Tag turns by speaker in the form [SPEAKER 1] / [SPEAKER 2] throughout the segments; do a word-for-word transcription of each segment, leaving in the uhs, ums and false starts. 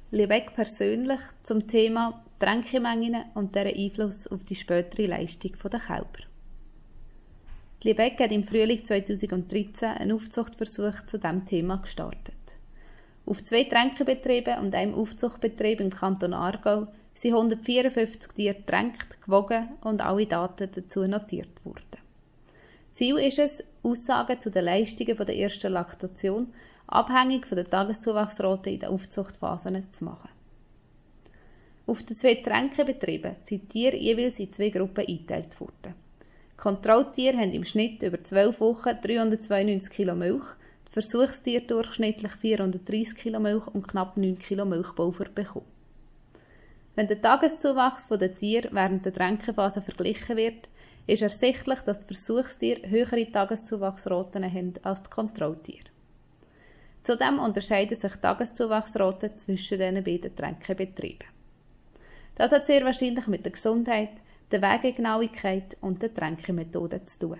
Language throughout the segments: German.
[SPEAKER 1] Liebeck persönlich zum Thema Tränkemengen und deren Einfluss auf die spätere Leistung der Kälber. Liebeck hat im Frühling zweitausenddreizehn einen Aufzuchtversuch zu diesem Thema gestartet. Auf zwei Tränkebetrieben und einem Aufzuchtbetrieb im Kanton Aargau sind hundertvierundfünfzig Tiere getränkt, gewogen und alle Daten dazu notiert worden. Ziel ist es, Aussagen zu den Leistungen der ersten Laktation abhängig von der Tageszuwachsrate in den Aufzuchtphasen zu machen. Auf den zwei Tränkebetrieben sind die Tiere jeweils in zwei Gruppen eingeteilt worden. Die Kontrolltiere haben im Schnitt über zwölf Wochen dreihundertzweiundneunzig Kilo Milch, die Versuchstiere durchschnittlich vierhundertdreissig Kilo Milch und knapp neun Kilo Milchpulver bekommen. Wenn der Tageszuwachs der Tiere während der Tränkephase verglichen wird, ist ersichtlich, dass die Versuchstiere höhere Tageszuwachsraten haben als die Kontrolltiere. Zudem unterscheiden sich die Tageszuwachsraten zwischen diesen beiden Tränkebetrieben. Das hat sehr wahrscheinlich mit der Gesundheit, der Wegegenauigkeit und der Tränkemethode zu tun.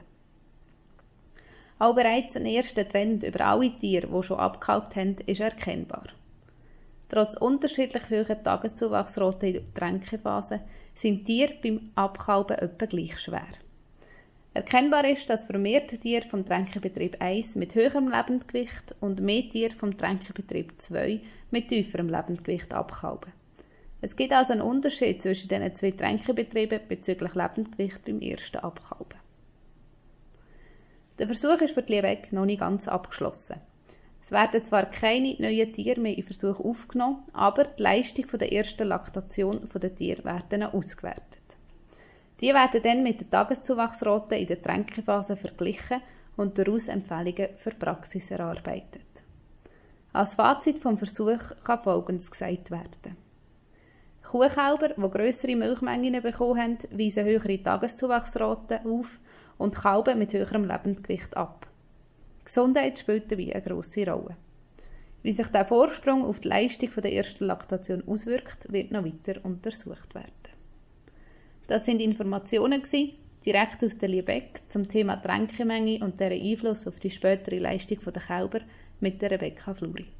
[SPEAKER 1] Auch bereits ein erster Trend über alle Tiere, die schon abgekalbt haben, ist erkennbar. Trotz unterschiedlich hoher Tageszuwachsraten in der Tränkephase sind Tiere beim Abkalben etwa gleich schwer. Erkennbar ist, dass vermehrt Tiere vom Tränkebetrieb eins mit höherem Lebendgewicht und mehr Tiere vom Tränkebetrieb zwei mit tieferem Lebendgewicht abkalben. Es gibt also einen Unterschied zwischen diesen zwei Tränkebetrieben bezüglich Lebendgewicht beim ersten Abkalben. Der Versuch ist für die Liebeck noch nicht ganz abgeschlossen. Es werden zwar keine neuen Tiere mehr in Versuch aufgenommen, aber die Leistung der ersten Laktation der Tiere werden ausgewertet. Die werden dann mit der Tageszuwachsrate in der Tränkephase verglichen und daraus Empfehlungen für die Praxis erarbeitet. Als Fazit vom Versuch kann Folgendes gesagt werden. Kuhkälber, die grössere Milchmengen bekommen haben, weisen höhere Tageszuwachsraten auf und Kälber mit höherem Lebendgewicht ab. Gesundheit spielt dabei eine grosse Rolle. Wie sich der Vorsprung auf die Leistung der ersten Laktation auswirkt, wird noch weiter untersucht werden. Das sind Informationen gewesen, direkt aus der Liebeck zum Thema Tränkemenge und deren Einfluss auf die spätere Leistung der Kälber mit der Rebecca Fluri.